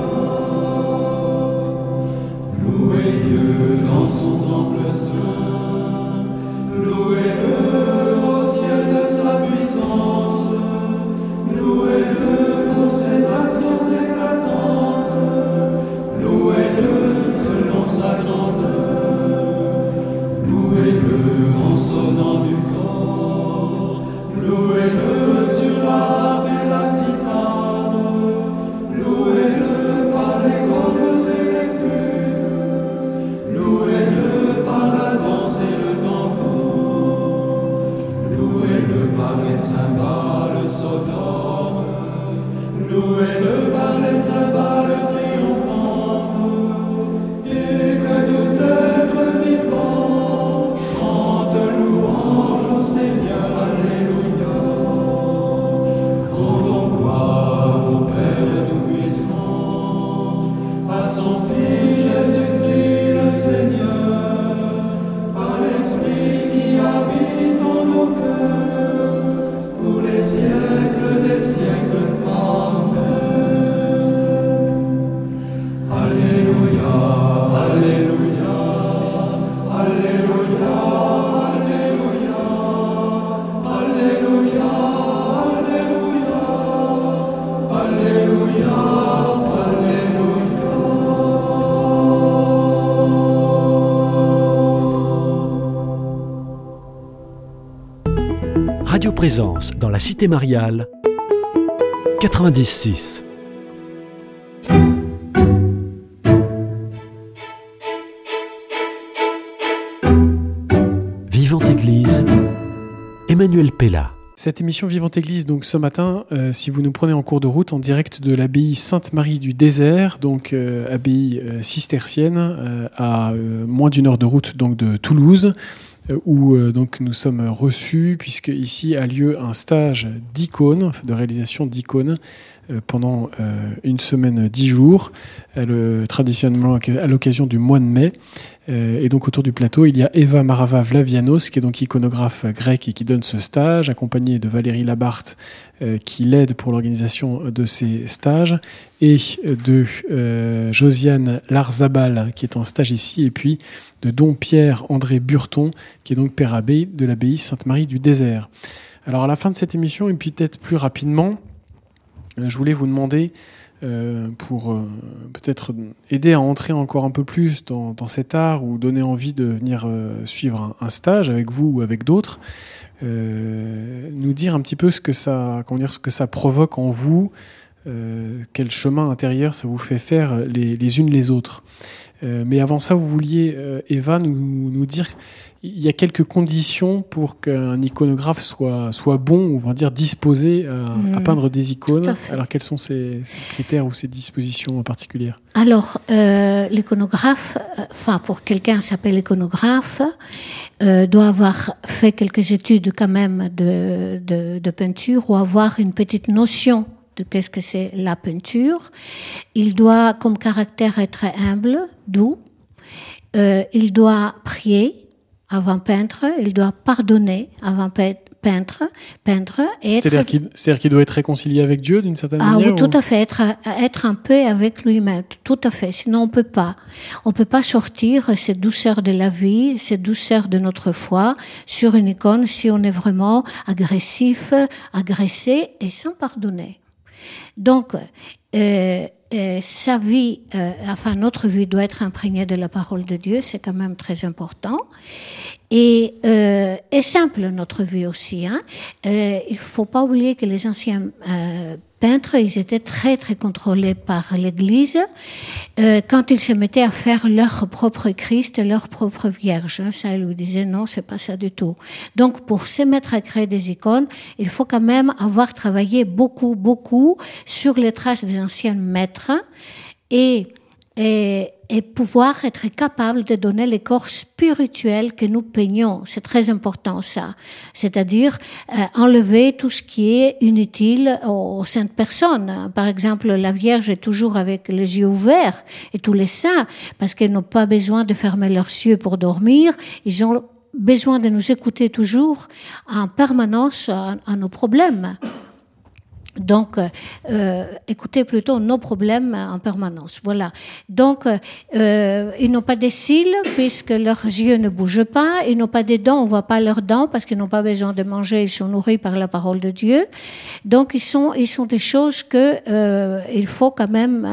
Louez Dieu dans son temple saint, louez-le au ciel de sa puissance, louez-le pour ses actions éclatantes, louez-le selon sa grandeur, louez-le en sonnant du corps, louez-le sur la harpe et la cithare, louez-le par les cordes et les flûtes, louez-le par la danse et le tambour, louez-le par les cymbales sonores, louez-le par les cymbales triomphantes, et que tout être vivant chante louange au Seigneur. Alléluia. Rendons gloire au Père Tout-Puissant, à son Fils Jésus-Christ le Seigneur, par l'Esprit qui habite en nos cœurs, pour les siècles des siècles. Amen. Alléluia, Alléluia, Alléluia, Alléluia, Alléluia, Alléluia, Alléluia, Alléluia. Radio Présence dans la Cité Mariale 96. Vivante Église, Emmanuel Pella. Cette émission Vivante Église, donc ce matin, si vous nous prenez en cours de route, en direct de l'abbaye Sainte-Marie du Désert, donc abbaye cistercienne, à moins d'une heure de route donc de Toulouse, où donc nous sommes reçus, puisque ici a lieu un stage d'icônes, de réalisation d'icônes, pendant une semaine, 10 jours, traditionnellement à l'occasion du mois de mai. Et donc autour du plateau, il y a Eva Marava Vlavianos, qui est donc iconographe grec et qui donne ce stage, accompagnée de Valérie Labarthe, qui l'aide pour l'organisation de ces stages, et de Josiane Larzabal, qui est en stage ici, et puis de Don Pierre-André Burton, qui est donc père abbé de l'abbaye Sainte-Marie du Désert. Alors à la fin de cette émission, et puis peut-être plus rapidement, je voulais vous demander, pour peut-être aider à entrer encore un peu plus dans cet art ou donner envie de venir suivre un stage avec vous ou avec d'autres, nous dire un petit peu ce que ça provoque en vous, quel chemin intérieur ça vous fait faire les unes les autres. Mais avant ça, vous vouliez, Eva, nous dire il y a quelques conditions pour qu'un iconographe soit bon, ou on va dire disposé à peindre des icônes. Alors quels sont ces critères ou ces dispositions particulières? Alors l'iconographe, pour quelqu'un qui s'appelle iconographe, doit avoir fait quelques études quand même de peinture, ou avoir une petite notion de qu'est-ce que c'est la peinture. Il doit comme caractère être humble, doux. Il doit prier avant peindre, il doit pardonner avant peindre. C'est-à-dire qu'il doit être réconcilié avec Dieu d'une certaine manière? Oui, tout à fait, être en paix avec lui-même, tout à fait. Sinon, on peut pas sortir cette douceur de la vie, cette douceur de notre foi sur une icône si on est vraiment agressif, agressé et sans pardonner. Donc, sa vie, notre vie doit être imprégnée de la parole de Dieu, c'est quand même très important. Et simple, notre vie aussi. Il faut pas oublier que les anciens peintres, ils étaient très, très contrôlés par l'Église quand ils se mettaient à faire leur propre Christ et leur propre Vierge. Ça, ils lui disaient non, c'est pas ça du tout. Donc, pour se mettre à créer des icônes, il faut quand même avoir travaillé beaucoup, beaucoup sur les traces des anciens maîtres et pouvoir être capable de donner les corps spirituels que nous peignons. C'est très important, ça. C'est-à-dire enlever tout ce qui est inutile aux saintes personnes. Par exemple, la Vierge est toujours avec les yeux ouverts, et tous les saints, parce qu'ils n'ont pas besoin de fermer leurs yeux pour dormir. Ils ont besoin de nous écouter toujours en permanence à nos problèmes. Donc, écoutez plutôt nos problèmes en permanence. Voilà. Donc, ils n'ont pas des cils puisque leurs yeux ne bougent pas. Ils n'ont pas des dents, on voit pas leurs dents parce qu'ils n'ont pas besoin de manger. Ils sont nourris par la parole de Dieu. Donc, ils sont des choses que il faut quand même,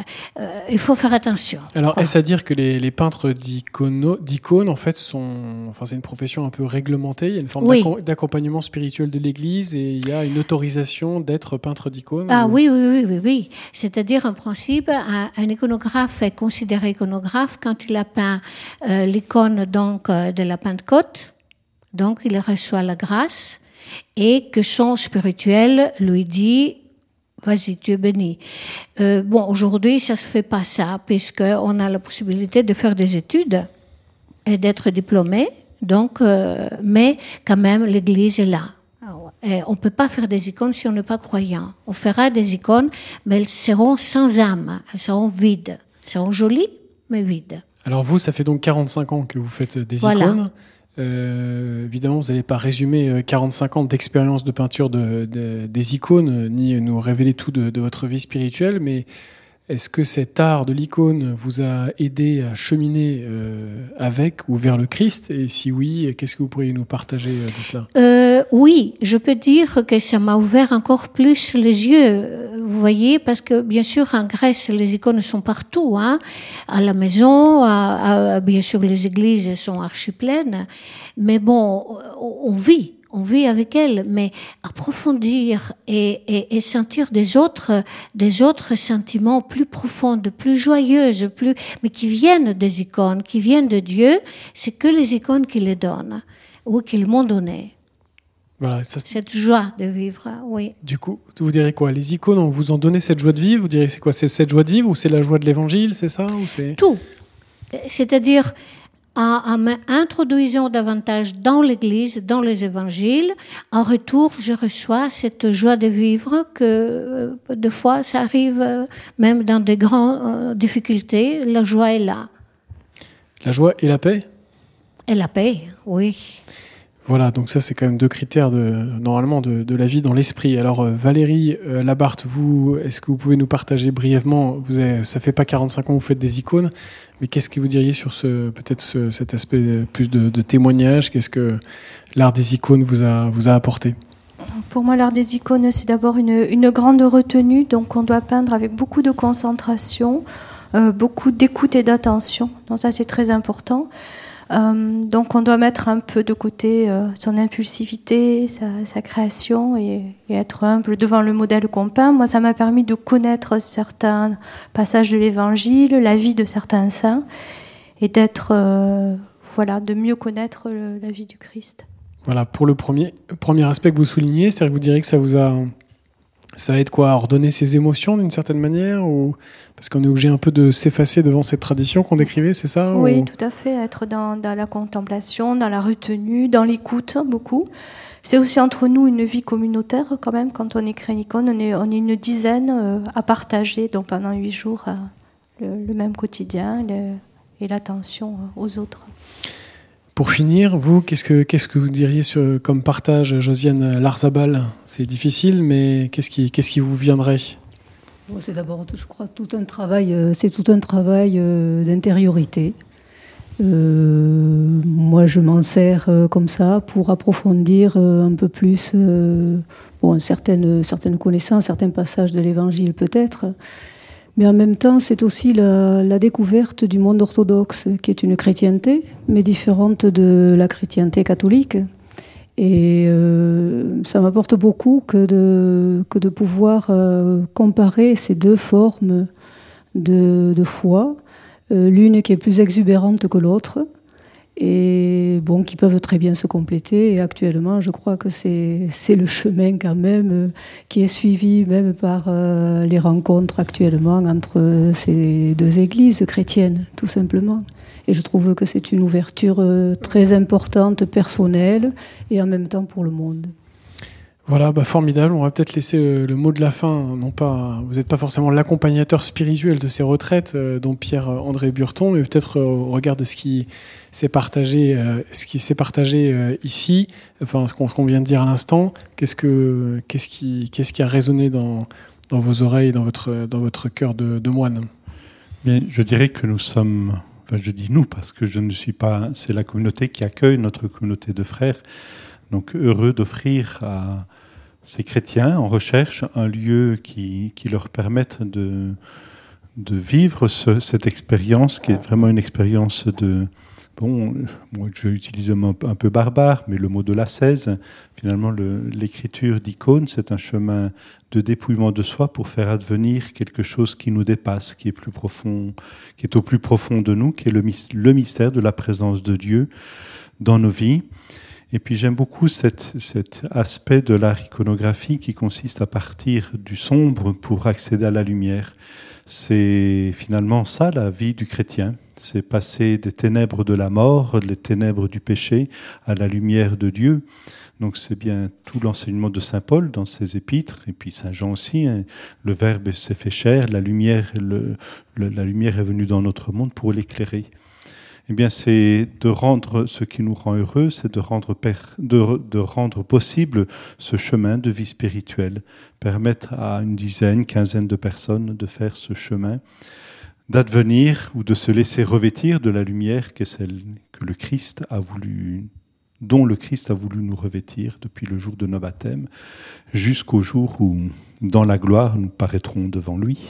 il faut faire attention. Alors, quoi. Est-ce à dire que les peintres d'icônes, en fait, c'est une profession un peu réglementée. Il y a une forme d'accompagnement spirituel de l'Église et il y a une autorisation d'être peintre d'icône? Oui. C'est-à-dire, en principe, un iconographe est considéré iconographe quand il a peint l'icône donc de la Pentecôte. Donc, il reçoit la grâce et que son spirituel lui dit vas-y, tu es béni. Aujourd'hui, ça se fait pas ça, puisqu'on a la possibilité de faire des études et d'être diplômé. Donc, mais quand même, l'Église est là. On ne peut pas faire des icônes si on n'est pas croyant. On fera des icônes, mais elles seront sans âme, elles seront vides. Elles seront jolies, mais vides. Alors vous, ça fait donc 45 ans que vous faites des icônes. Évidemment, vous n'allez pas résumer 45 ans d'expérience de peinture des icônes, ni nous révéler tout de votre vie spirituelle, mais est-ce que cet art de l'icône vous a aidé à cheminer avec ou vers le Christ? Et si oui, qu'est-ce que vous pourriez nous partager de cela? Oui, je peux dire que ça m'a ouvert encore plus les yeux. Vous voyez, parce que bien sûr, en Grèce, les icônes sont partout, à la maison, bien sûr, les églises sont archi pleines. Mais bon, on vit avec elles, mais approfondir et sentir des autres sentiments plus profonds, plus joyeux, mais qui viennent des icônes, qui viennent de Dieu, c'est que les icônes qui les donnent, ou qu'ils m'ont donné. Voilà, cette joie de vivre, oui. Du coup, vous direz quoi? Les icônes, on vous en donnait cette joie de vivre? Vous direz c'est quoi? C'est cette joie de vivre ou c'est la joie de l'évangile, c'est ça ou c'est... Tout. C'est-à-dire, en m'introduisant davantage dans l'Église, dans les évangiles, en retour, je reçois cette joie de vivre que, des fois, ça arrive même dans des grandes difficultés. La joie est là. La joie et la paix? Et la paix, oui. Voilà, donc ça c'est quand même 2 critères normalement de la vie dans l'esprit. Alors Valérie Labarthe, vous, est-ce que vous pouvez nous partager brièvement, ça fait pas 45 ans que vous faites des icônes, mais qu'est-ce que vous diriez sur cet aspect plus de témoignage? Qu'est-ce que l'art des icônes vous a apporté? Pour moi, l'art des icônes, c'est d'abord une grande retenue, donc on doit peindre avec beaucoup de concentration, beaucoup d'écoute et d'attention, donc ça c'est très important. Donc on doit mettre un peu de côté son impulsivité, sa création et être humble devant le modèle qu'on peint. Moi, ça m'a permis de connaître certains passages de l'Évangile, la vie de certains saints et de mieux connaître la vie du Christ. Voilà, pour le premier aspect que vous soulignez, c'est-à-dire que vous direz que ça aide quoi à ordonner ses émotions d'une certaine manière, ou parce qu'on est obligé un peu de s'effacer devant cette tradition qu'on décrivait, c'est ça? Oui, tout à fait, être dans la contemplation, dans la retenue, dans l'écoute, beaucoup. C'est aussi entre nous une vie communautaire quand même. Quand on écrit une icône, on est une dizaine à partager, donc pendant 8 jours, le même quotidien et l'attention aux autres. Pour finir, vous, qu'est-ce que vous diriez comme partage, Josiane Larzabal? C'est difficile, mais qu'est-ce qui vous viendrait? C'est d'abord, je crois, tout un travail d'intériorité. Moi, je m'en sers comme ça pour approfondir un peu plus certaines connaissances, certains passages de l'Évangile peut-être. Mais en même temps, c'est aussi la découverte du monde orthodoxe, qui est une chrétienté, mais différente de la chrétienté catholique. Et ça m'apporte beaucoup que de pouvoir comparer ces 2 formes de foi, l'une qui est plus exubérante que l'autre, et qui peuvent très bien se compléter. Et actuellement, je crois que c'est le chemin quand même qui est suivi même par les rencontres actuellement entre ces 2 églises chrétiennes, tout simplement. Et je trouve que c'est une ouverture très importante, personnelle, et en même temps pour le monde. Voilà, formidable. On va peut-être laisser le mot de la fin. Vous n'êtes pas forcément l'accompagnateur spirituel de ces retraites, dont Pierre-André Burton, mais peut-être au regard de ce qui s'est partagé, ici, enfin ce qu'on vient de dire à l'instant. Qu'est-ce qui a résonné dans vos oreilles, dans votre cœur de moine? Bien, je dirais que nous sommes. Enfin, je dis nous parce que je ne suis pas. C'est la communauté qui accueille notre communauté de frères. Donc heureux d'offrir à ces chrétiens en recherche un lieu qui leur permette de vivre cette expérience qui est vraiment une expérience moi je vais utiliser un mot un peu barbare, mais le mot de l'ascèse. Finalement, l'écriture d'icône, c'est un chemin de dépouillement de soi pour faire advenir quelque chose qui nous dépasse, qui est plus profond, qui est au plus profond de nous, qui est le mystère de la présence de Dieu dans nos vies. Et puis j'aime beaucoup cet aspect de l'art iconographie qui consiste à partir du sombre pour accéder à la lumière. C'est finalement ça la vie du chrétien. C'est passer des ténèbres de la mort, les ténèbres du péché, à la lumière de Dieu. Donc c'est bien tout l'enseignement de saint Paul dans ses épîtres, et puis saint Jean aussi. Le Verbe s'est fait chair, la lumière est venue dans notre monde pour l'éclairer. Eh bien, c'est de rendre ce qui nous rend heureux, c'est de rendre possible ce chemin de vie spirituelle, permettre à une dizaine, quinzaine de personnes de faire ce chemin, d'advenir ou de se laisser revêtir de la lumière qui est celle que le Christ a voulu, dont le Christ a voulu nous revêtir depuis le jour de nos baptêmes, jusqu'au jour où, dans la gloire, nous paraîtrons devant lui.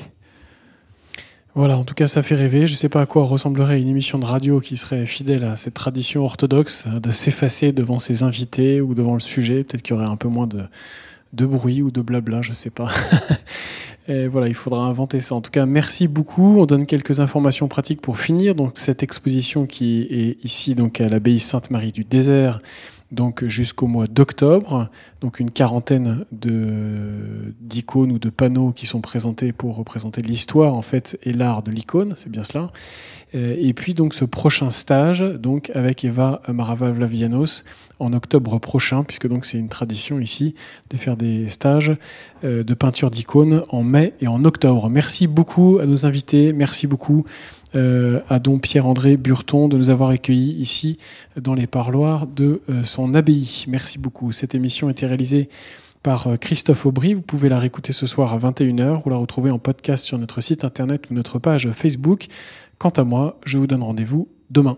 Voilà, en tout cas, ça fait rêver. Je ne sais pas à quoi ressemblerait une émission de radio qui serait fidèle à cette tradition orthodoxe de s'effacer devant ses invités ou devant le sujet. Peut-être qu'il y aurait un peu moins de bruit ou de blabla, je ne sais pas. Et voilà, il faudra inventer ça. En tout cas, merci beaucoup. On donne quelques informations pratiques pour finir. Donc, cette exposition qui est ici donc à l'abbaye Sainte-Marie du Désert donc jusqu'au mois d'octobre. Donc une quarantaine d'icônes ou de panneaux qui sont présentés pour représenter l'histoire en fait et l'art de l'icône, c'est bien cela. Et puis donc ce prochain stage donc avec Eva Maravavlavianos en octobre prochain, puisque donc c'est une tradition ici de faire des stages de peinture d'icônes en mai et en octobre. Merci beaucoup à nos invités, merci beaucoup à don Pierre-André Burton de nous avoir accueillis ici dans les parloirs de son abbaye. Merci beaucoup. Cette émission a été réalisée par Christophe Aubry. Vous pouvez la réécouter ce soir à 21h ou la retrouver en podcast sur notre site internet ou notre page Facebook. Quant à moi, je vous donne rendez-vous demain.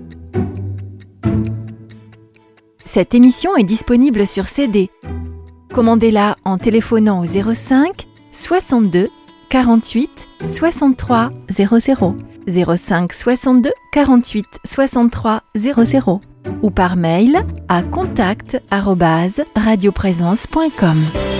Cette émission est disponible sur CD. Commandez-la en téléphonant au 05 62 48 63 00, 05 62 48 63 00 ou par mail à contact@radioprésence.com.